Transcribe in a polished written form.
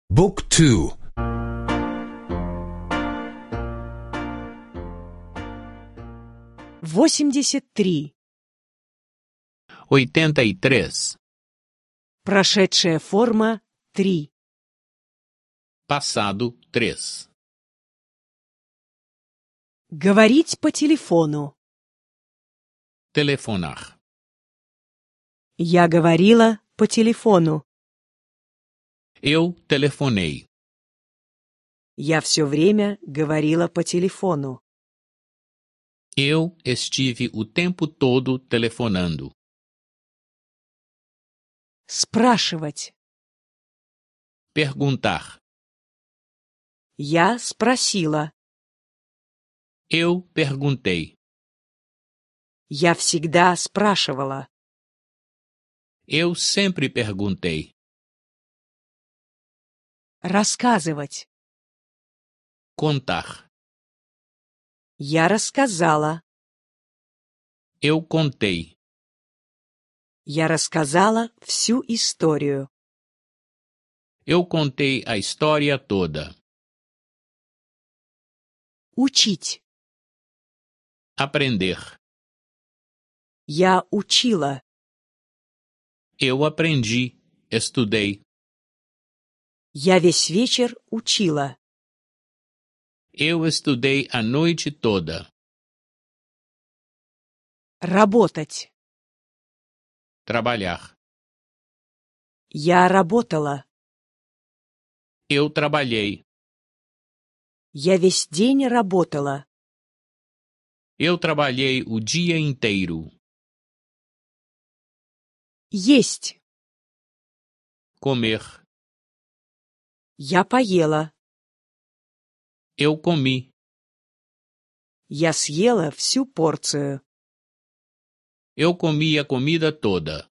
بوك تو. 83. 83. Прошедшая форма 3. Passado 3. Говорить по телефону. Telefonar. Я говорила по телефону. Eu telefonei. Я все время говорила по телефону. Eu estive o tempo todo telefonando. Спрашивать. Perguntar. Я спросила. Eu perguntei. Я всегда спрашивала. Eu sempre perguntei. Рассказывать. Contar. Я рассказала. Eu contei. Я рассказала всю историю. Eu contei a história toda. Учить. Aprender. Я учила. Eu aprendi. Estudei. Я весь вечер учила. Eu estudei a noite toda. Работать. Trabalhar. Я работала. Eu trabalhei. Я весь день работала. Eu trabalhei o dia inteiro. Есть. Comer. Я поела. Eu comi. Я съела всю порцию. Eu comi a comida toda.